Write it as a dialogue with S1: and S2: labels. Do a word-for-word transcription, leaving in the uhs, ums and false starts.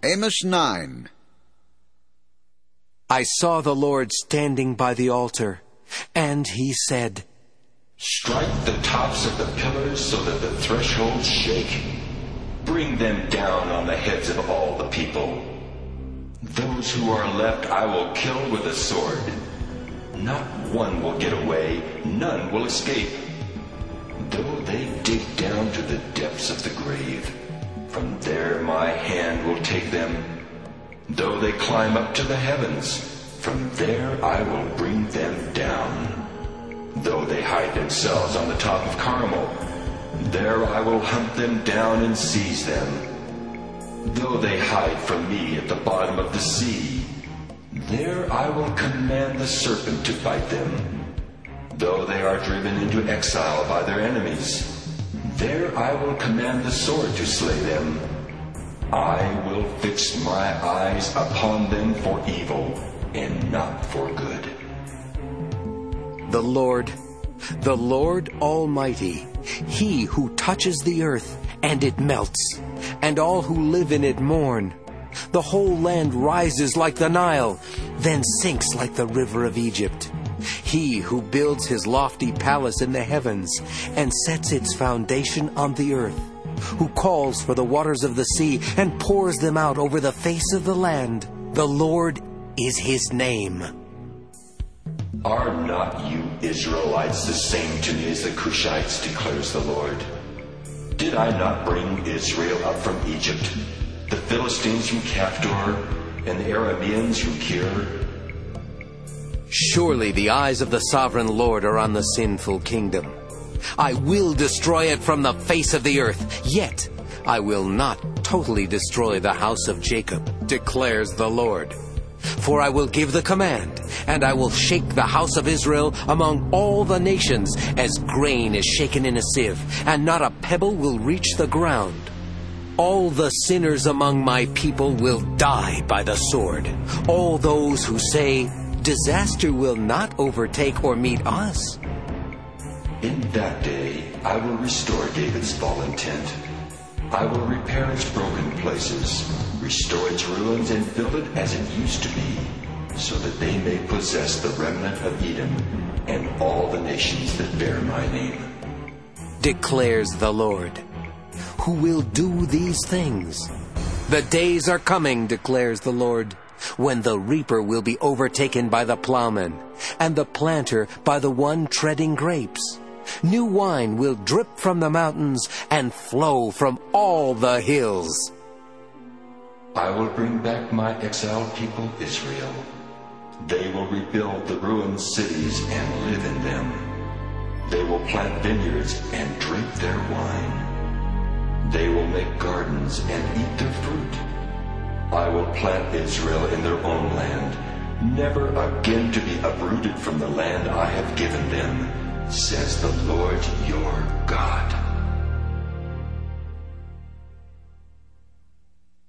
S1: Amos nine.
S2: I saw the Lord standing by the altar, and he said,
S3: Strike the tops of the pillars so that the thresholds shake. Bring them down on the heads of all the people. Those who are left I will kill with a sword. Not one will get away, none will escape. Though they dig down to the depths of the grave, from there my hand will take them. Though they climb up to the heavens, from there I will bring them down. Though they hide themselves on the top of Carmel, there I will hunt them down and seize them. Though they hide from me at the bottom of the sea, there I will command the serpent to bite them. Though they are driven into exile by their enemies, there I will command the sword to slay them. I will fix my eyes upon them for evil and not for good.
S2: The Lord, the Lord Almighty, he who touches the earth, and it melts, and all who live in it mourn. The whole land rises like the Nile, then sinks like the river of Egypt. He who builds his lofty palace in the heavens, and sets its foundation on the earth, who calls for the waters of the sea, and pours them out over the face of the land. The Lord is his name.
S3: Are not you Israelites the same to me as the Cushites, declares the Lord? Did I not bring Israel up from Egypt, the Philistines from Caphtor, and the Arameans from Kir?
S2: Surely the eyes of the sovereign Lord are on the sinful kingdom. I will destroy it from the face of the earth, yet I will not totally destroy the house of Jacob, declares the Lord. For I will give the command, and I will shake the house of Israel among all the nations, as grain is shaken in a sieve, and not a pebble will reach the ground. All the sinners among my people will die by the sword. All those who say, disaster will not overtake or meet us.
S3: In that day I will restore David's fallen tent. I will repair its broken places, restore its ruins, and build it as it used to be, so that they may possess the remnant of Edom and all the nations that bear my name,
S2: declares the Lord, who will do these things. The days are coming, declares the Lord, when the reaper will be overtaken by the plowman, and the planter by the one treading grapes. New wine will drip from the mountains and flow from all the hills.
S3: I will bring back my exiled people Israel. They will rebuild the ruined cities and live in them. They will plant vineyards and drink their wine. They will make gardens and eat their fruit. I will plant Israel in their own land, never again to be uprooted from the land I have given them, says the Lord your God.